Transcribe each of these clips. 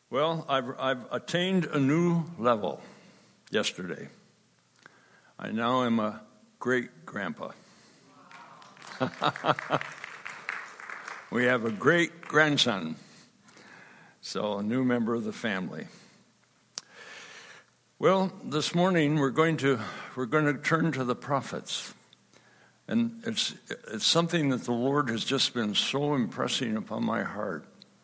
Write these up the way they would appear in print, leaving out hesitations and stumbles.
Well, I've attained a new level yesterday. I now am a great-grandpa. We have a great-grandson, so a new member of the family. Well, this morning we're going to turn to the prophets. And it's something that the Lord has just been so impressing upon my heart.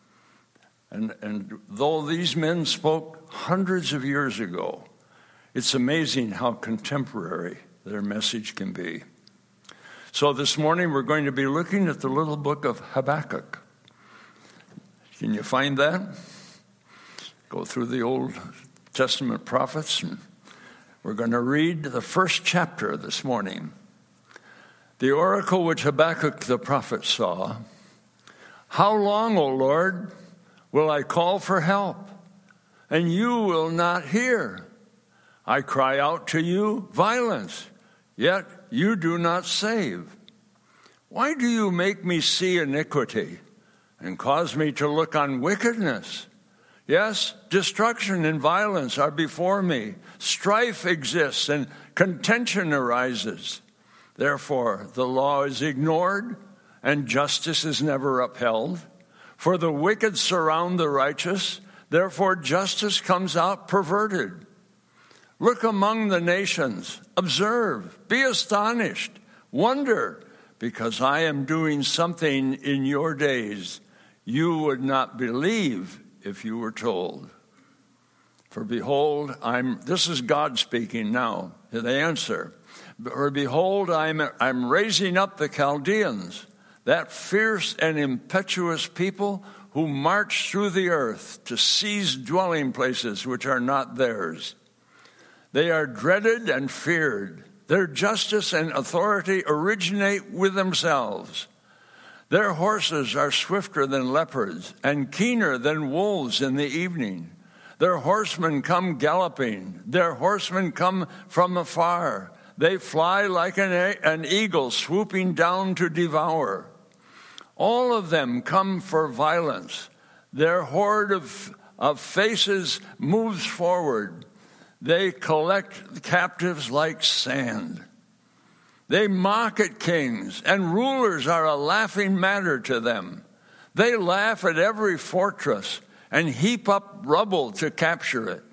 And though these men spoke hundreds of years ago, it's amazing how contemporary their message can be. So this morning we're going to be looking at the little book of Habakkuk. Can you find that? Go through the Old Testament prophets, and we're going to read the first chapter this morning. The oracle which Habakkuk the prophet saw. How long, O Lord, will I call for help, and you will not hear? I cry out to you violence, yet you do not save. Why do you make me see iniquity and cause me to look on wickedness? Yes, destruction and violence are before me. Strife exists and contention arises. Therefore, the law is ignored and justice is never upheld. For the wicked surround the righteous, therefore justice comes out perverted. Look among the nations, observe, be astonished, wonder, because I am doing something in your days you would not believe if you were told. For behold, this is God speaking now, the answer. For behold, I'm raising up the Chaldeans, that fierce and impetuous people who march through the earth to seize dwelling places which are not theirs. They are dreaded and feared. Their justice and authority originate with themselves. Their horses are swifter than leopards and keener than wolves in the evening. Their horsemen come galloping. Their horsemen come from afar. They fly like an eagle swooping down to devour. All of them come for violence. Their horde of faces moves forward. They collect captives like sand. They mock at kings, and rulers are a laughing matter to them. They laugh at every fortress and heap up rubble to capture it.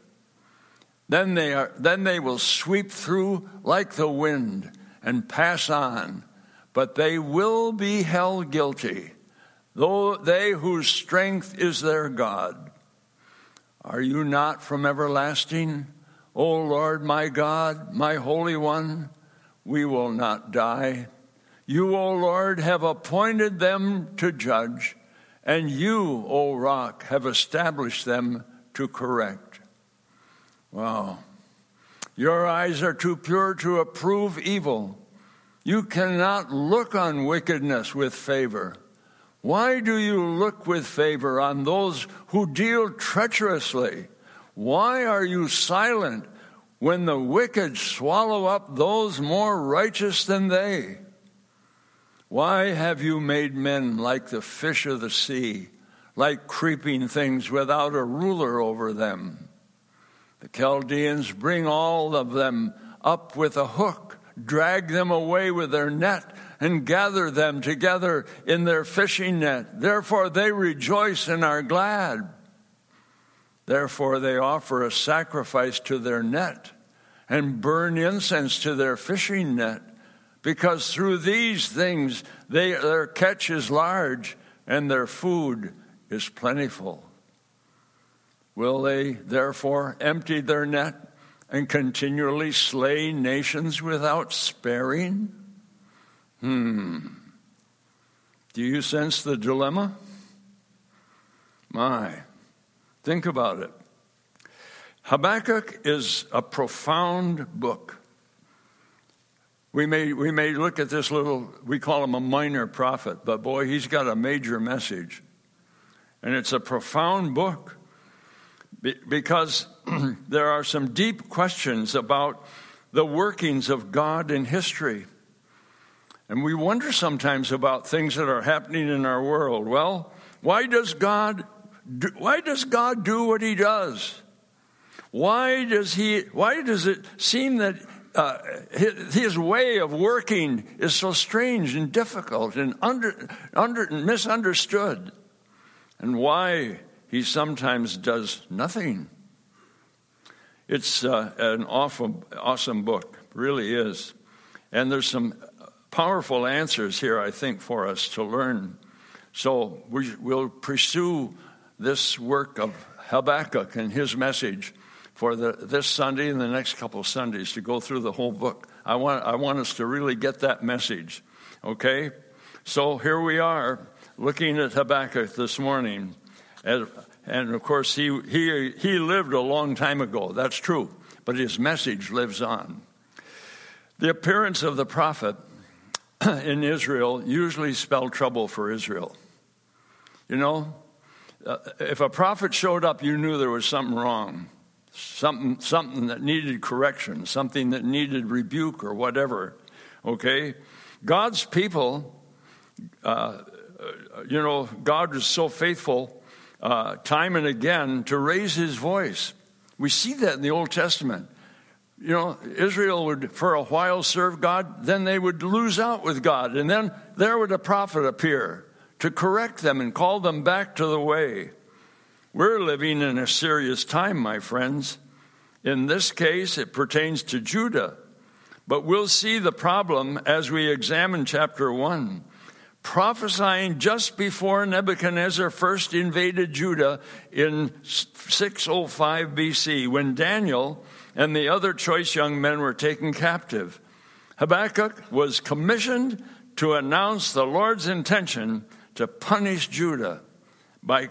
Then they will sweep through like the wind and pass on, but they will be held guilty, though they whose strength is their God. Are you not from everlasting, O Lord my God, my Holy One? We will not die. You, O Lord, have appointed them to judge, and you, O Rock, have established them to correct. Wow. Your eyes are too pure to approve evil. You cannot look on wickedness with favor. Why do you look with favor on those who deal treacherously? Why are you silent when the wicked swallow up those more righteous than they? Why have you made men like the fish of the sea, like creeping things without a ruler over them? The Chaldeans bring all of them up with a hook, drag them away with their net, and gather them together in their fishing net. Therefore they rejoice and are glad. Therefore they offer a sacrifice to their net and burn incense to their fishing net, because through these things their catch is large and their food is plentiful. Will they therefore empty their net and continually slay nations without sparing? Do you sense the dilemma? Think about it. Habakkuk is a profound book. We may look at this we call him a minor prophet, but boy, he's got a major message. And it's a profound book because there are some deep questions about the workings of God in history. And we wonder sometimes about things that are happening in our world. Well, why does God does God do what he does? Why does it seem that his way of working is so strange and difficult and misunderstood? And why he sometimes does nothing? It's an awesome book, really is. And there's some powerful answers here, I think, for us to learn. So we'll pursue this work of Habakkuk and his message for this Sunday and the next couple of Sundays to go through the whole book. I want us to really get that message, okay? So here we are looking at Habakkuk this morning. And of course, he lived a long time ago. That's true. But his message lives on. The appearance of the prophet in Israel usually spelled trouble for Israel. You know, if a prophet showed up, you knew there was something wrong. Something that needed correction, something that needed rebuke or whatever, okay? God's people, God is so faithful time and again to raise his voice. We see that in the Old Testament. You know, Israel would for a while serve God, then they would lose out with God, and then there would a prophet appear to correct them and call them back to the way. We're living in a serious time, my friends. In this case, it pertains to Judah. But we'll see the problem as we examine chapter 1. Prophesying just before Nebuchadnezzar first invaded Judah in 605 BC, when Daniel and the other choice young men were taken captive. Habakkuk was commissioned to announce the Lord's intention to punish Judah by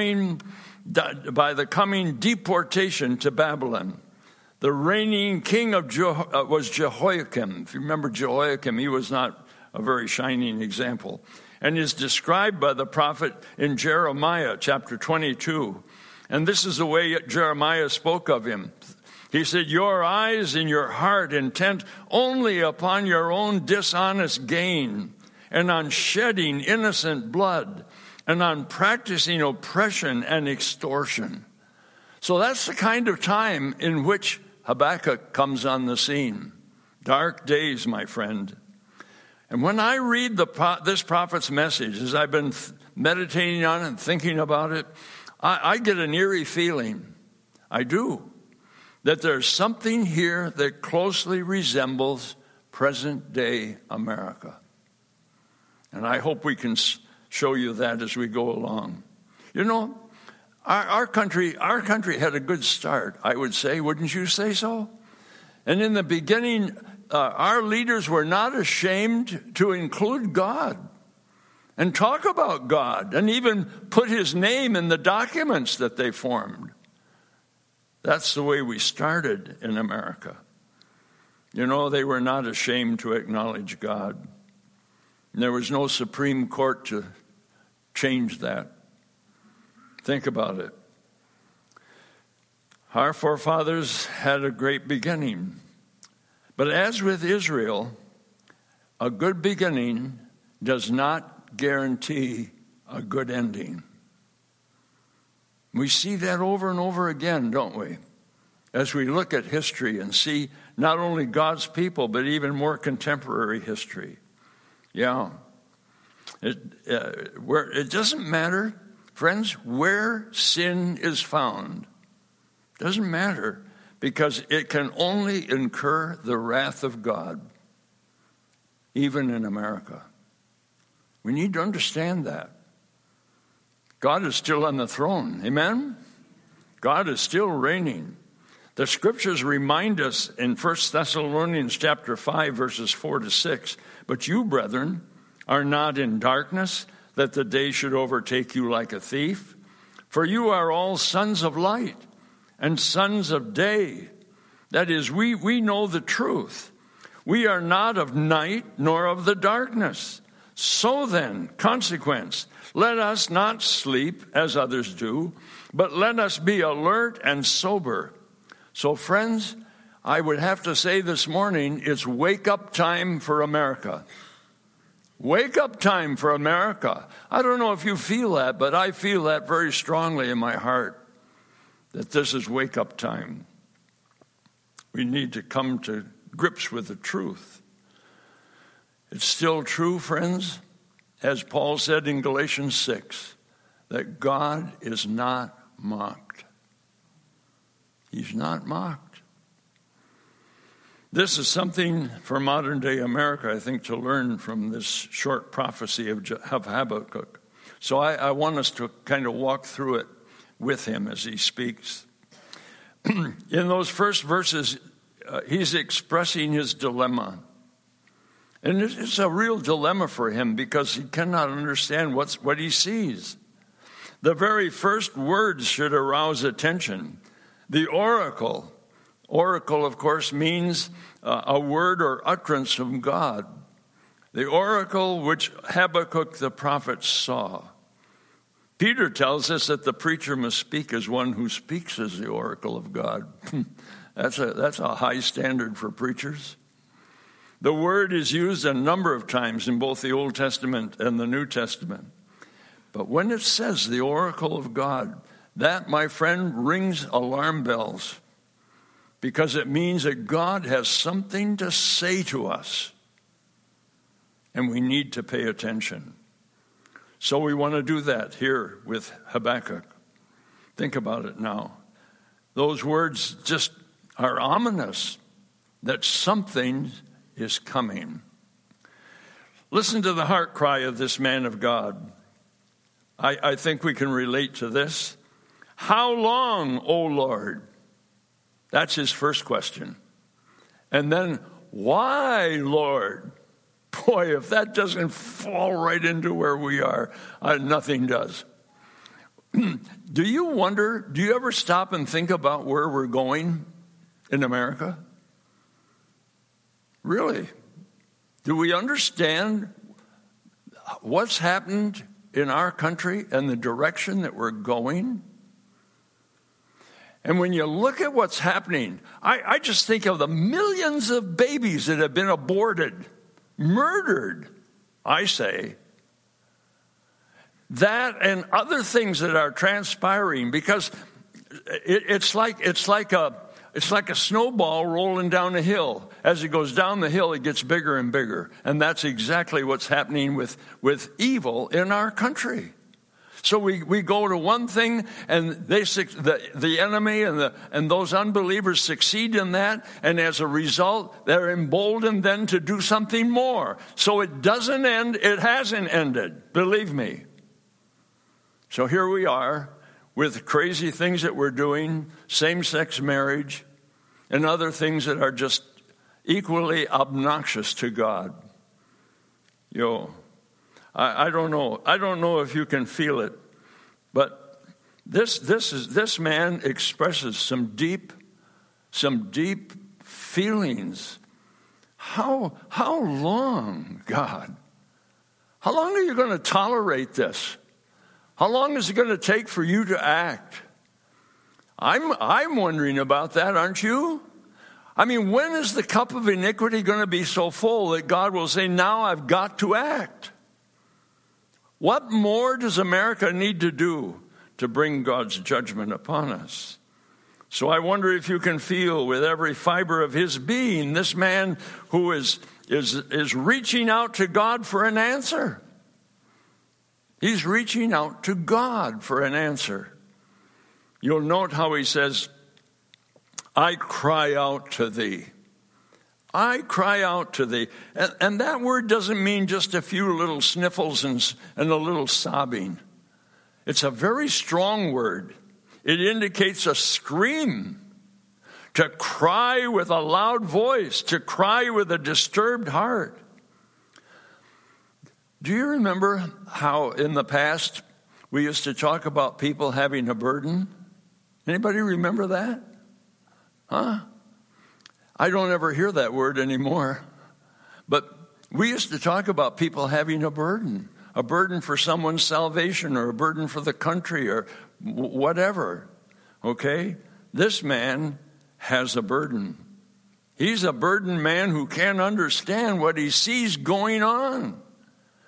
the coming deportation to Babylon. The reigning king was Jehoiakim. If you remember Jehoiakim, he was not a very shining example, and is described by the prophet in Jeremiah chapter 22. And this is the way Jeremiah spoke of him. He said, "Your eyes and your heart intent only upon your own dishonest gain, and on shedding innocent blood, and on practicing oppression and extortion." So that's the kind of time in which Habakkuk comes on the scene. Dark days, my friend. And when I read this prophet's message, as I've been meditating on it and thinking about it, I get an eerie feeling. I do. That there's something here that closely resembles present-day America. And I hope we can show you that as we go along. You know, our country had a good start, I would say. Wouldn't you say so? And in the beginning, our leaders were not ashamed to include God and talk about God and even put his name in the documents that they formed. That's the way we started in America. You know, they were not ashamed to acknowledge God. And there was no Supreme Court to change that. Think about it. Our forefathers had a great beginning. But as with Israel, a good beginning does not guarantee a good ending. We see that over and over again, don't we? As we look at history and see not only God's people, but even more contemporary history. Yeah. It doesn't matter, friends, where sin is found. It doesn't matter, because it can only incur the wrath of God, even in America. We need to understand that. God is still on the throne. Amen? God is still reigning. The scriptures remind us in 1 Thessalonians chapter 5, verses 4 to 6, "But you, brethren, are not in darkness, that the day should overtake you like a thief. For you are all sons of light and sons of day." That is, we know the truth. We are not of night nor of the darkness. So then, consequence, let us not sleep as others do, but let us be alert and sober. So friends, I would have to say this morning, it's wake up time for America. Wake up time for America. I don't know if you feel that, but I feel that very strongly in my heart, that this is wake up time. We need to come to grips with the truth. It's still true, friends, as Paul said in Galatians 6, that God is not mocked. He's not mocked. This is something for modern day America, I think, to learn from this short prophecy of Habakkuk. So I want us to kind of walk through it with him as he speaks. In those first verses, he's expressing his dilemma. And it's a real dilemma for him because he cannot understand what he sees. The very first words should arouse attention. The oracle. Oracle, of course, means a word or utterance from God. The oracle which Habakkuk the prophet saw. Peter tells us that the preacher must speak as one who speaks as the oracle of God. That's a high standard for preachers. The word is used a number of times in both the Old Testament and the New Testament. But when it says the oracle of God, that, my friend, rings alarm bells. Because it means that God has something to say to us. And we need to pay attention. So we want to do that here with Habakkuk. Think about it now. Those words just are ominous that something is coming. Listen to the heart cry of this man of God. I think we can relate to this. How long, O Lord? That's his first question. And then, why, Lord? Boy, if that doesn't fall right into where we are, nothing does. Do you ever stop and think about where we're going in America? Really? Do we understand what's happened in our country and the direction that we're going? And when you look at what's happening, I just think of the millions of babies that have been aborted, murdered, I say. That and other things that are transpiring, because it's like a snowball rolling down a hill. As it goes down the hill, it gets bigger and bigger. And that's exactly what's happening with evil in our country. So we go to one thing, and the enemy and those unbelievers succeed in that, and as a result, they're emboldened then to do something more. So it doesn't end. It hasn't ended. Believe me. So here we are with crazy things that we're doing, same-sex marriage, and other things that are just equally obnoxious to God. I don't know. I don't know if you can feel it, but this man expresses some deep feelings. How long, God? How long are you going to tolerate this? How long is it going to take for you to act? I'm wondering about that, aren't you? I mean, when is the cup of iniquity going to be so full that God will say, now I've got to act? What more does America need to do to bring God's judgment upon us? So I wonder if you can feel with every fiber of his being, this man who is reaching out to God for an answer. He's reaching out to God for an answer. You'll note how he says, I cry out to thee. I cry out to thee. And that word doesn't mean just a few little sniffles and a little sobbing. It's a very strong word. It indicates a scream, to cry with a loud voice, to cry with a disturbed heart. Do you remember how in the past we used to talk about people having a burden? Anybody remember that? Huh? I don't ever hear that word anymore. But we used to talk about people having a burden for someone's salvation or a burden for the country or whatever. Okay? This man has a burden. He's a burdened man who can't understand what he sees going on.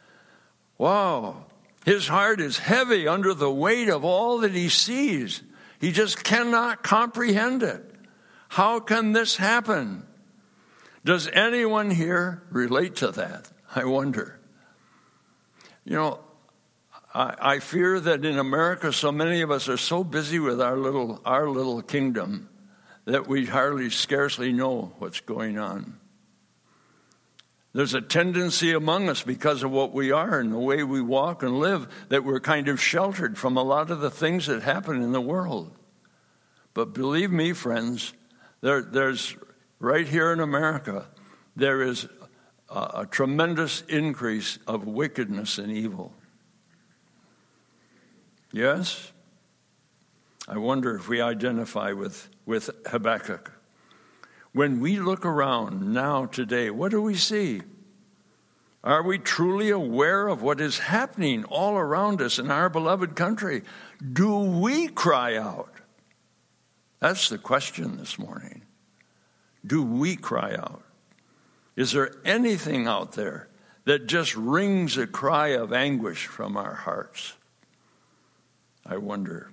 Wow. His heart is heavy under the weight of all that he sees. He just cannot comprehend it. How can this happen? Does anyone here relate to that? I wonder. You know, I fear that in America, so many of us are so busy with our little kingdom that we scarcely know what's going on. There's a tendency among us, because of what we are and the way we walk and live, that we're kind of sheltered from a lot of the things that happen in the world. But believe me, friends, there's right here in America, there is a tremendous increase of wickedness and evil. Yes? I wonder if we identify with Habakkuk. When we look around now today, what do we see? Are we truly aware of what is happening all around us in our beloved country? Do we cry out? That's the question this morning. Do we cry out? Is there anything out there that just rings a cry of anguish from our hearts? I wonder.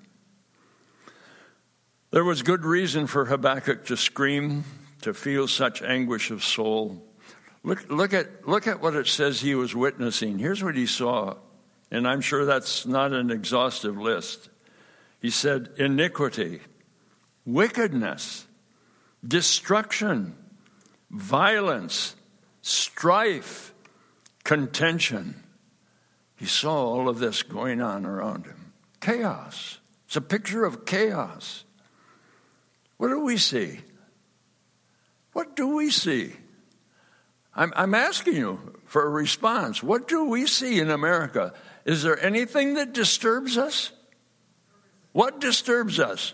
There was good reason for Habakkuk to scream, to feel such anguish of soul. Look at what it says he was witnessing. Here's what he saw, and I'm sure that's not an exhaustive list. He said, iniquity, wickedness, destruction, violence, strife, contention. He saw all of this going on around him. Chaos. It's a picture of chaos. What do we see? What do we see? I'm asking you for a response. What do we see in America? Is there anything that disturbs us? What disturbs us?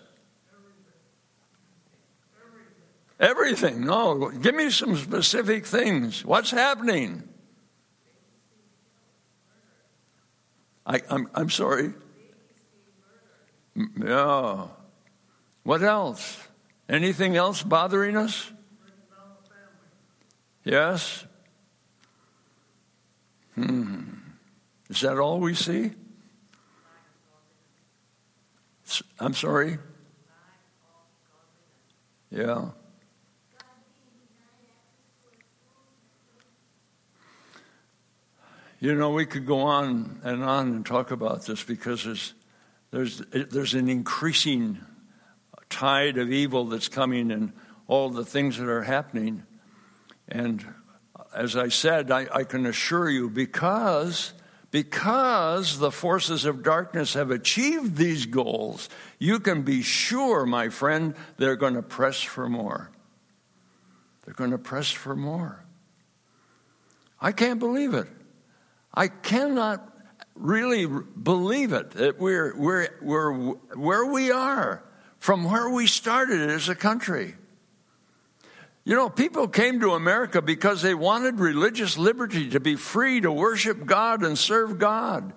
Everything. No, give me some specific things. What's happening? I'm sorry. Yeah. What else? Anything else bothering us? Yes? Is that all we see? I'm sorry? Yeah. You know, we could go on and talk about this, because there's an increasing tide of evil that's coming, and all the things that are happening. And as I said, I can assure you, because the forces of darkness have achieved these goals, you can be sure, my friend, they're going to press for more. They're going to press for more. I can't believe it. I cannot really believe it, that we're where we are from where we started as a country. You know, people came to America because they wanted religious liberty, to be free to worship God and serve God.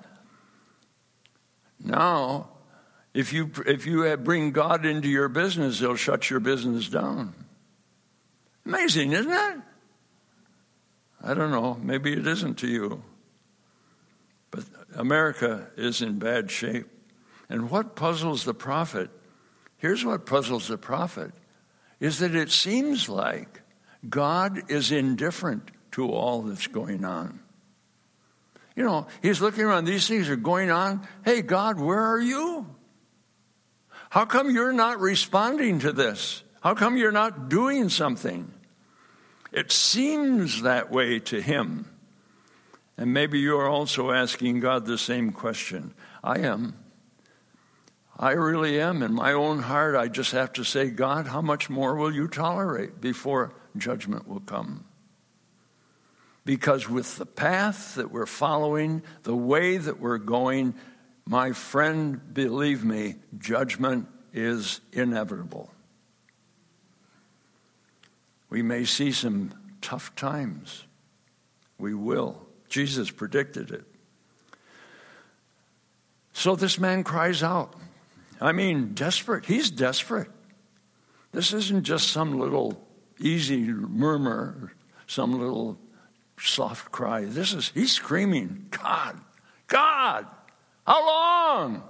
Now, if you bring God into your business, they'll shut your business down. Amazing, isn't it? I don't know. Maybe it isn't to you. But America is in bad shape. And what puzzles the prophet, here's what puzzles the prophet, is that it seems like God is indifferent to all that's going on. You know, he's looking around, these things are going on. Hey, God, where are you? How come you're not responding to this? How come you're not doing something? It seems that way to him. And maybe you're also asking God the same question. I am. I really am. In my own heart, I just have to say, God, how much more will you tolerate before judgment will come? Because with the path that we're following, the way that we're going, my friend, believe me, judgment is inevitable. We may see some tough times. We will. Jesus predicted it. So this man cries out. I mean, desperate. He's desperate. This isn't just some little easy murmur, some little soft cry. He's screaming, God, God, how long?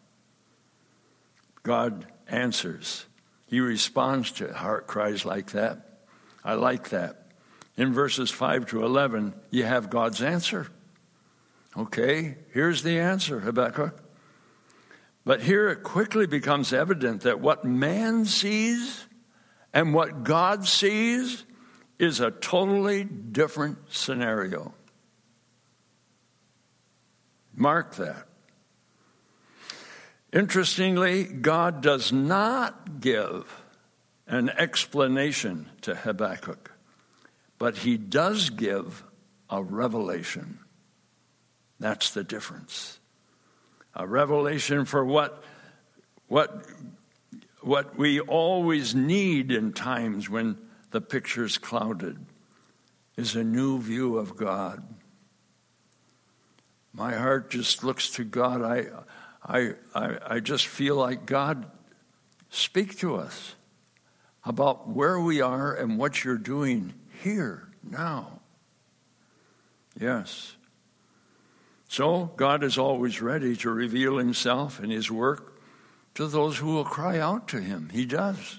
God answers. He responds to heart cries like that. I like that. In verses 5 to 11, you have God's answer. Okay, here's the answer, Habakkuk. But here it quickly becomes evident that what man sees and what God sees is a totally different scenario. Mark that. Interestingly, God does not give an explanation to Habakkuk, but he does give a revelation. That's the difference. A revelation for what we always need in times when the picture's clouded is a new view of God. My heart just looks to God. I just feel like, God, speak to us about where we are and what you're doing here, now. Yes. So God is always ready to reveal himself and his work to those who will cry out to him. He does.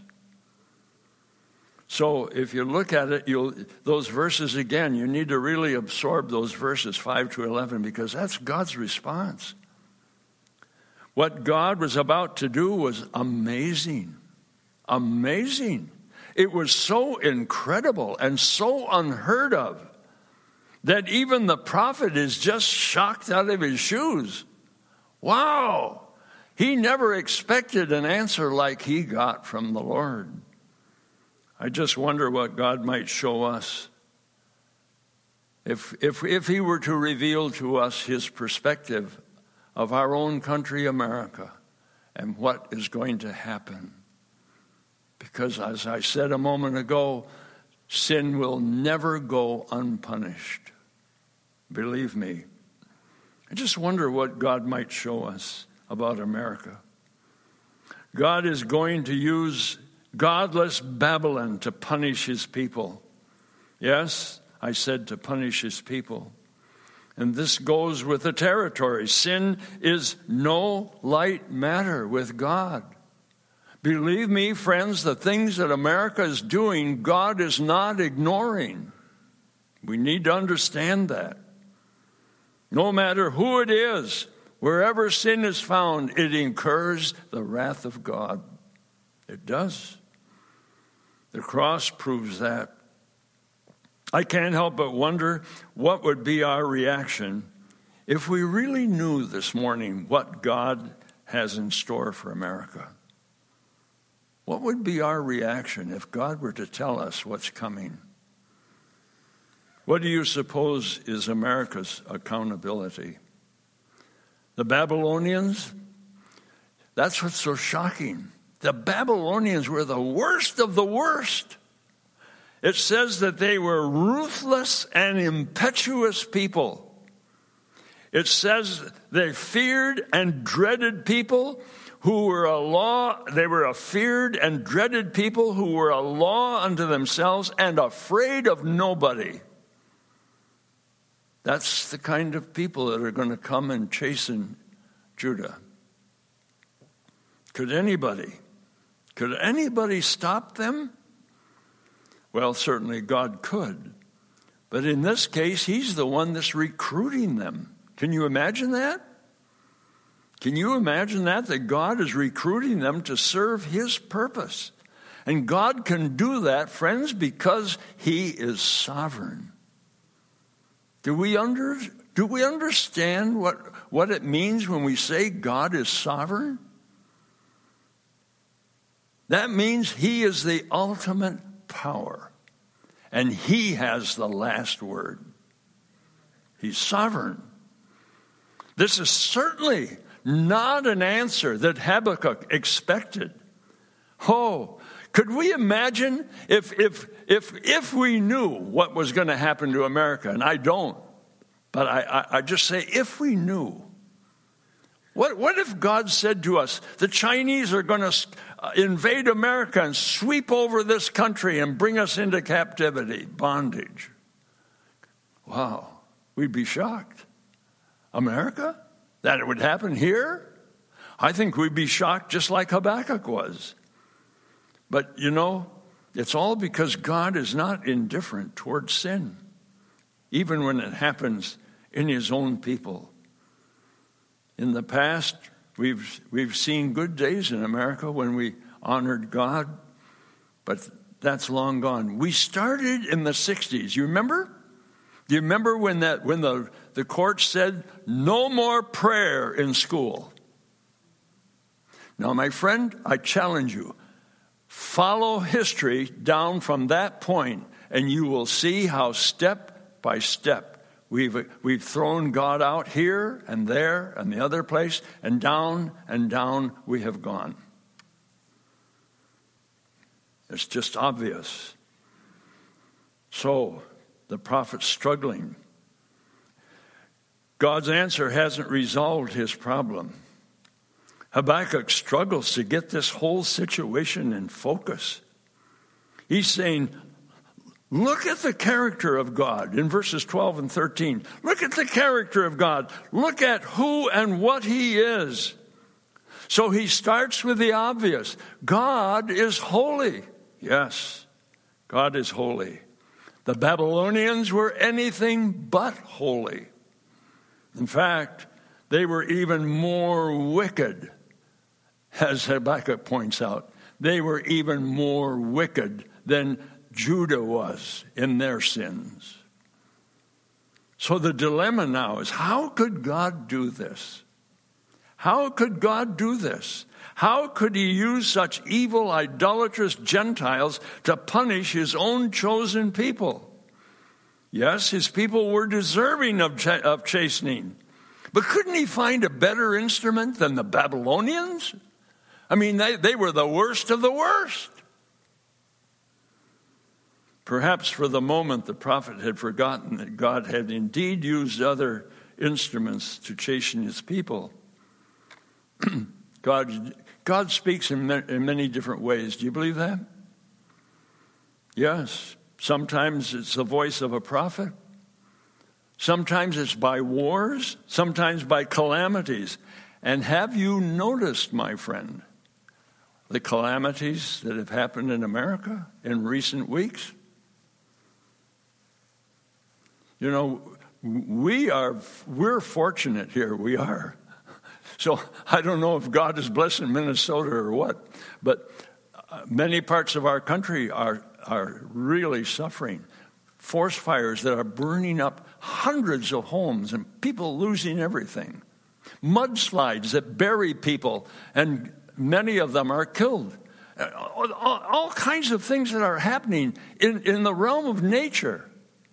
So if you look at it, those verses again, you need to really absorb those verses 5 to 11 because that's God's response. What God was about to do was amazing. Amazing. It was so incredible and so unheard of that even the prophet is just shocked out of his shoes. Wow! He never expected an answer like he got from the Lord. I just wonder what God might show us if he were to reveal to us his perspective of our own country, America, and what is going to happen. Because as I said a moment ago, sin will never go unpunished. Believe me. I just wonder what God might show us about America. God is going to use godless Babylon to punish his people. Yes, I said to punish his people. And this goes with the territory. Sin is no light matter with God. Believe me, friends, the things that America is doing, God is not ignoring. We need to understand that. No matter who it is, wherever sin is found, it incurs the wrath of God. It does. The cross proves that. I can't help but wonder what would be our reaction if we really knew this morning what God has in store for America. What would be our reaction if God were to tell us what's coming? What do you suppose is America's accountability? The Babylonians? That's what's so shocking. The Babylonians were the worst of the worst. It says that they were ruthless and impetuous people. It says they feared and dreaded people who were a law. They were a feared and dreaded people who were a law unto themselves and afraid of nobody. That's the kind of people that are going to come and chasten Judah. Could anybody stop them? Well, certainly God could. But in this case, he's the one that's recruiting them. Can you imagine that? Can you imagine that God is recruiting them to serve his purpose? And God can do that, friends, because he is sovereign. Do we understand what it means when we say God is sovereign? That means he is the ultimate power, and he has the last word. He's sovereign. This is certainly not an answer that Habakkuk expected. Oh, could we imagine if we knew what was going to happen to America? And I don't, but I just say if we knew. What if God said to us, the Chinese are going to invade America and sweep over this country and bring us into captivity, bondage? Wow, we'd be shocked. America? That it would happen here? I think we'd be shocked just like Habakkuk was. But, it's all because God is not indifferent towards sin, even when it happens in his own people. In the past, we've seen good days in America when we honored God, but that's long gone. We started in the 60s. You remember? Do you remember when the court said no more prayer in school? Now, my friend, I challenge you. Follow history down from that point, and you will see how step by step we've thrown God out here and there and the other place, and down we have gone. It's just obvious. So, the prophet's struggling. God's answer hasn't resolved his problem. Habakkuk struggles to get this whole situation in focus. He's saying, look at the character of God in verses 12 and 13. Look at the character of God. Look at who and what he is. So he starts with the obvious. God is holy. Yes, God is holy. The Babylonians were anything but holy. In fact, they were even more wicked. As Habakkuk points out, they were even more wicked than Judah was in their sins. So the dilemma now is, how could God do this? How could God do this? How could he use such evil, idolatrous Gentiles to punish his own chosen people? Yes, his people were deserving of chastening. But couldn't he find a better instrument than the Babylonians? I mean, they were the worst of the worst. Perhaps for the moment the prophet had forgotten that God had indeed used other instruments to chasten his people. God speaks in many different ways. Do you believe that? Yes. Sometimes it's the voice of a prophet. Sometimes it's by wars. Sometimes by calamities. And have you noticed, my friend, the calamities that have happened in America in recent weeks? We're fortunate here. We are. So I don't know if God is blessing Minnesota or what, but many parts of our country are really suffering. Forest fires that are burning up hundreds of homes and people losing everything. Mudslides that bury people, and many of them are killed. All kinds of things that are happening in the realm of nature.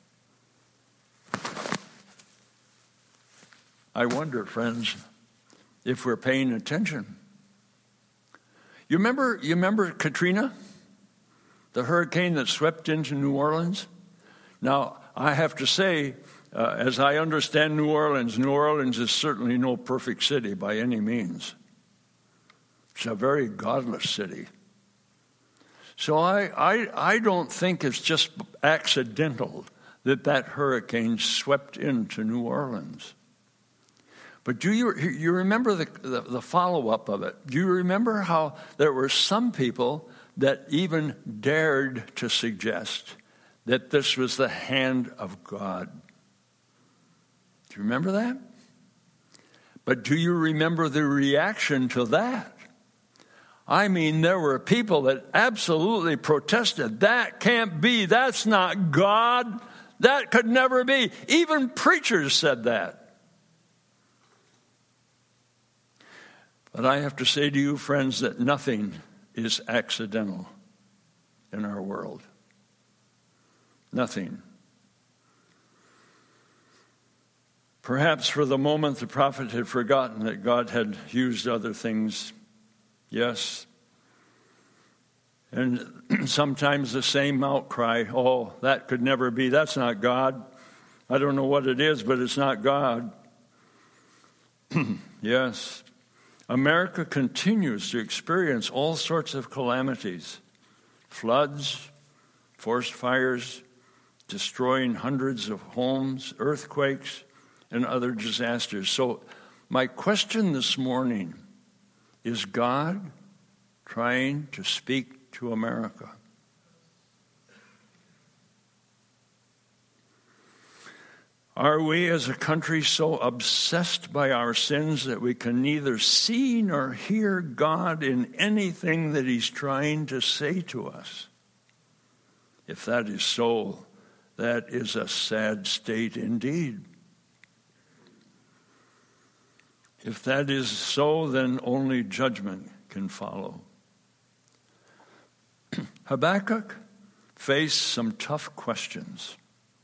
I wonder, friends, if we're paying attention. You remember Katrina? The hurricane that swept into New Orleans? Now, I have to say, as I understand New Orleans is certainly no perfect city by any means. It's a very godless city. So I don't think it's just accidental that hurricane swept into New Orleans. But do you remember the follow-up of it? Do you remember how there were some people that even dared to suggest that this was the hand of God? Do you remember that? But do you remember the reaction to that? I mean, there were people that absolutely protested. That can't be. That's not God. That could never be. Even preachers said that. But I have to say to you, friends, that nothing is accidental in our world. Nothing. Perhaps for the moment the prophet had forgotten that God had used other things. Yes. And sometimes the same outcry, oh, that could never be. That's not God. I don't know what it is, but it's not God. Yes. America continues to experience all sorts of calamities. Floods, forest fires, destroying hundreds of homes, earthquakes, and other disasters. So my question this morning, is God trying to speak to America? Are we as a country so obsessed by our sins that we can neither see nor hear God in anything that he's trying to say to us? If that is so, that is a sad state indeed. If that is so, then only judgment can follow. Habakkuk faced some tough questions.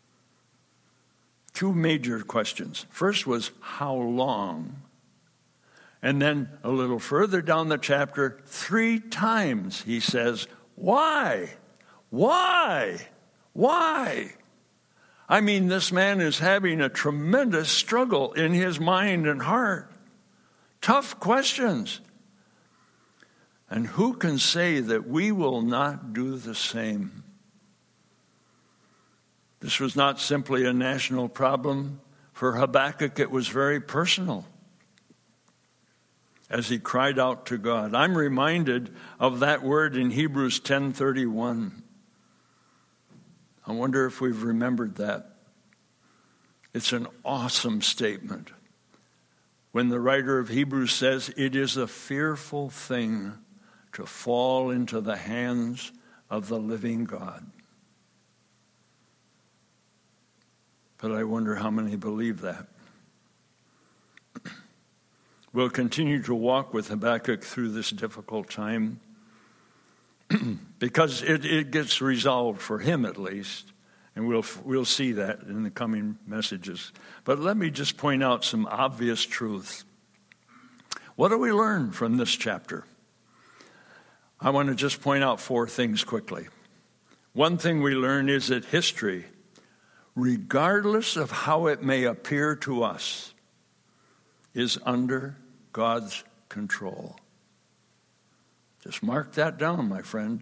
Two major questions. First was, how long? And then a little further down the chapter, 3 times he says, why? Why? Why? I mean, this man is having a tremendous struggle in his mind and heart. Tough questions. And who can say that we will not do the same? This was not simply a national problem. For Habakkuk, it was very personal as he cried out to God. I'm reminded of that word in Hebrews 10:31. I wonder if we've remembered that. It's an awesome statement. When the writer of Hebrews says, it is a fearful thing to fall into the hands of the living God. But I wonder how many believe that. We'll continue to walk with Habakkuk through this difficult time because it gets resolved for him at least. And we'll see that in the coming messages. But let me just point out some obvious truths. What do we learn from this chapter? I want to just point out 4 things quickly. One thing we learn is that history, regardless of how it may appear to us, is under God's control. Just mark that down, my friend.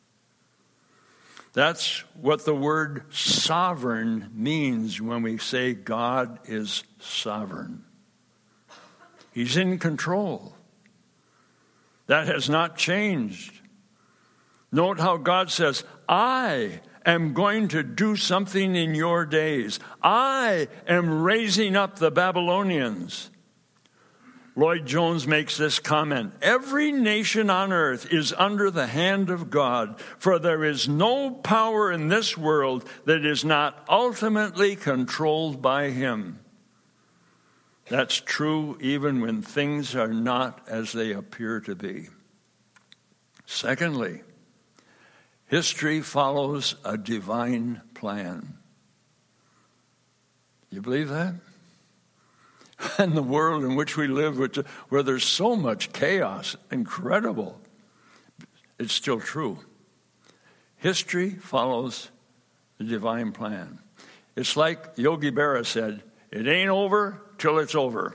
That's what the word sovereign means when we say God is sovereign. He's in control. That has not changed. Note how God says, I am going to do something in your days. I am raising up the Babylonians. Lloyd Jones makes this comment, every nation on earth is under the hand of God, for there is no power in this world that is not ultimately controlled by him. That's true even when things are not as they appear to be. Secondly, history follows a divine plan. You believe that? In the world in which we live, where there's so much chaos, incredible, it's still true. History follows the divine plan. It's like Yogi Berra said, it ain't over till it's over.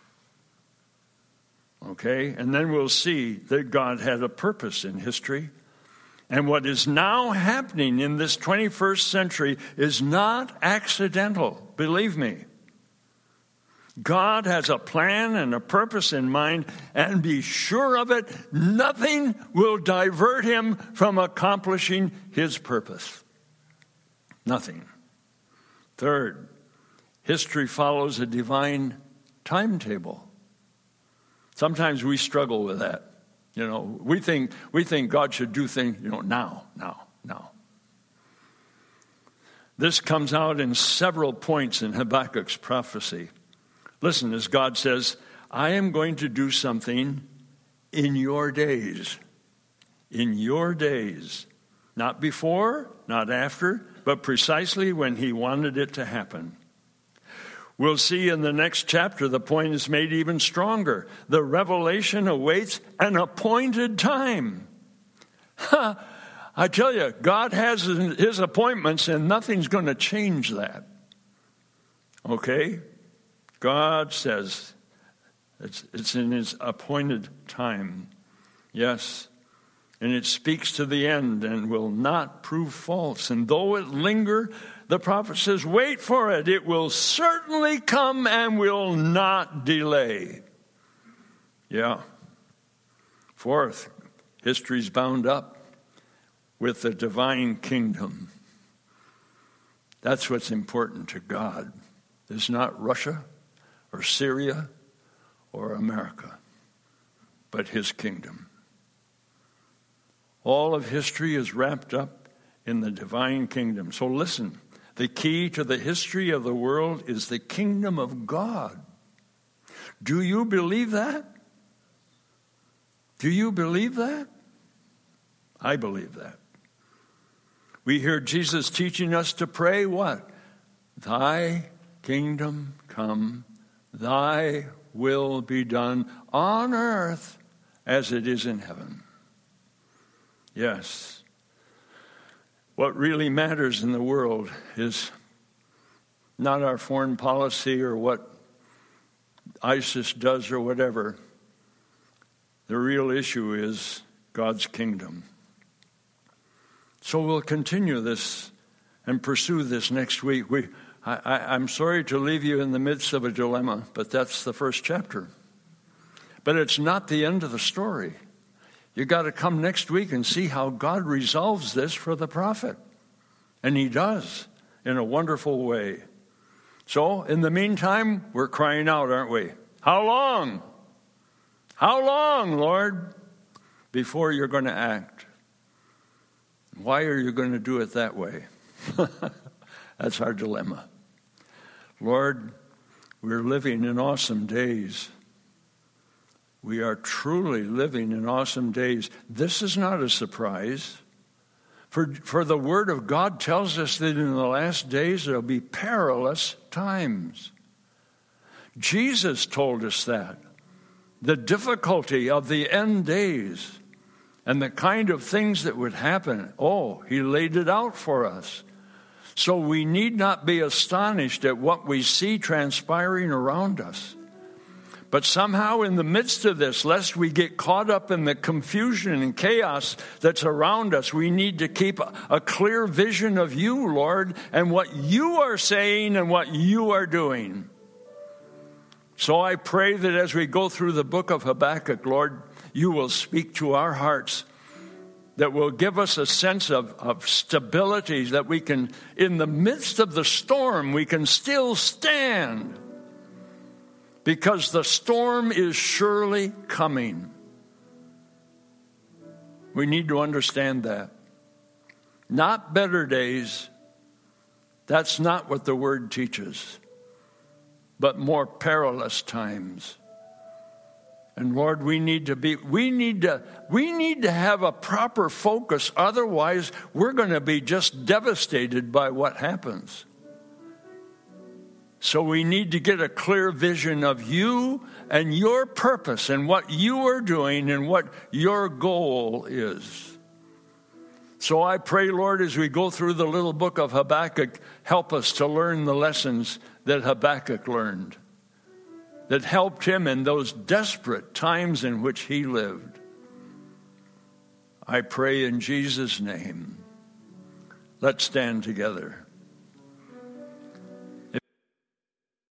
Okay? And then we'll see that God had a purpose in history. And what is now happening in this 21st century is not accidental, believe me. God has a plan and a purpose in mind, and be sure of it, nothing will divert him from accomplishing his purpose. Nothing. Third, history follows a divine timetable. Sometimes we struggle with that. You know, we think God should do things, now. This comes out in several points in Habakkuk's prophecy. Listen, as God says, I am going to do something in your days. In your days. Not before, not after, but precisely when he wanted it to happen. We'll see in the next chapter the point is made even stronger. The revelation awaits an appointed time. I tell you, God has his appointments and nothing's going to change that. Okay? God says it's in his appointed time. Yes. And it speaks to the end and will not prove false. And though it linger, The prophet says, wait for it. It will certainly come and will not delay. Yeah. Fourth, history's bound up with the divine kingdom. That's what's important to God. It's not Russia or Syria or America, but his kingdom. All of history is wrapped up in the divine kingdom. So listen, the key to the history of the world is the kingdom of God. Do you believe that? Do you believe that? I believe that. We hear Jesus teaching us to pray what? Thy kingdom come, thy will be done on earth as it is in heaven. Yes. What really matters in the world is not our foreign policy or what ISIS does or whatever. The real issue is God's kingdom. So we'll continue this and pursue this next week. I'm sorry to leave you in the midst of a dilemma, but that's the first chapter. But it's not the end of the story. You got to come next week and see how God resolves this for the prophet. And he does in a wonderful way. So in the meantime, we're crying out, aren't we? How long? How long, Lord, before you're going to act? Why are you going to do it that way? That's our dilemma. Lord, we're living in awesome days. We are truly living in awesome days. This is not a surprise. For the Word of God tells us that in the last days there will be perilous times. Jesus told us that. The difficulty of the end days and the kind of things that would happen. Oh, he laid it out for us. So we need not be astonished at what we see transpiring around us. But somehow in the midst of this, lest we get caught up in the confusion and chaos that's around us, we need to keep a clear vision of you, Lord, and what you are saying and what you are doing. So I pray that as we go through the book of Habakkuk, Lord, you will speak to our hearts, that will give us a sense of stability, that we can, in the midst of the storm, we can still stand. Because the storm is surely coming. We need to understand that. Not better days. That's not what the word teaches. But more perilous times. And Lord, we need to have a proper focus. Otherwise, we're going to be just devastated by what happens. So we need to get a clear vision of you and your purpose and what you are doing and what your goal is. So I pray, Lord, as we go through the little book of Habakkuk, help us to learn the lessons that Habakkuk learned, that helped him in those desperate times in which he lived. I pray in Jesus' name. Let's stand together.